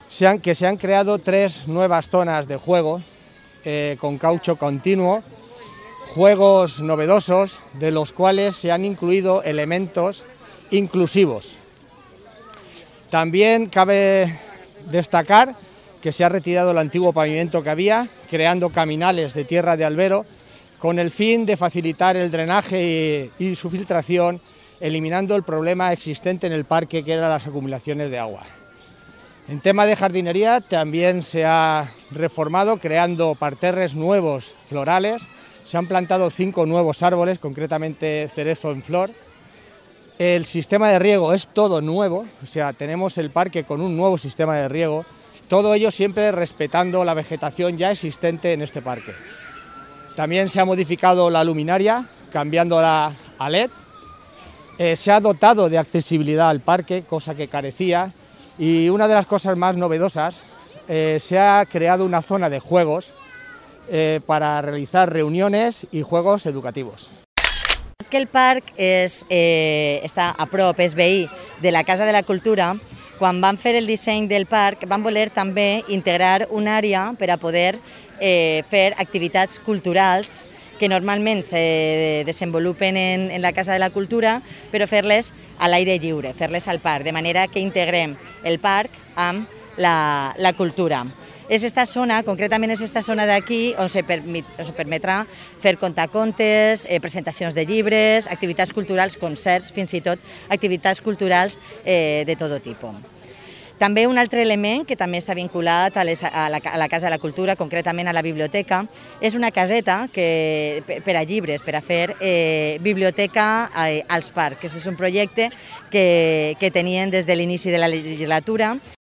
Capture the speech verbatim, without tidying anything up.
se han, que se han creado tres nuevas zonas de juego eh, con caucho continuo, juegos novedosos de los cuales se han incluido elementos inclusivos. También cabe destacar que se ha retirado el antiguo pavimento que había, creando caminales de tierra de albero, con el fin de facilitar el drenaje y, y su filtración, eliminando el problema existente en el parque, que eran las acumulaciones de agua. En tema de jardinería también se ha reformado, creando parterres nuevos florales. Se han plantado cinco nuevos árboles, concretamente cerezo en flor. El sistema de riego es todo nuevo, o sea, tenemos el parque con un nuevo sistema de riego, todo ello siempre respetando la vegetación ya existente en este parque. También se ha modificado la luminaria, cambiándola a L E D. Eh, se ha dotado de accesibilidad al parque, cosa que carecía, y una de las cosas más novedosas, eh, se ha creado una zona de juegos eh, para realizar reuniones y juegos educativos. Que el parc és, eh, està a prop, és veí de la Casa de la Cultura. Quan van fer el disseny del parc van voler també integrar una àrea per a poder eh, fer activitats culturals que normalment se desenvolupen en, en la Casa de la Cultura, però fer-les a l'aire lliure, fer-les al parc, de manera que integrem el parc amb la, la cultura. És esta zona, concretament és esta zona d'aquí, on se, permet, on se permetrà fer contacontes, eh, presentacions de llibres, activitats culturals, concerts, fins i tot activitats culturals eh, de tot tipus. També un altre element que també està vinculat a, les, a, la, a la Casa de la Cultura, concretament a la biblioteca, és una caseta que, per a llibres, per a fer eh, biblioteca eh, als parcs. Aquest és un projecte que, que tenien des de l'inici de la legislatura.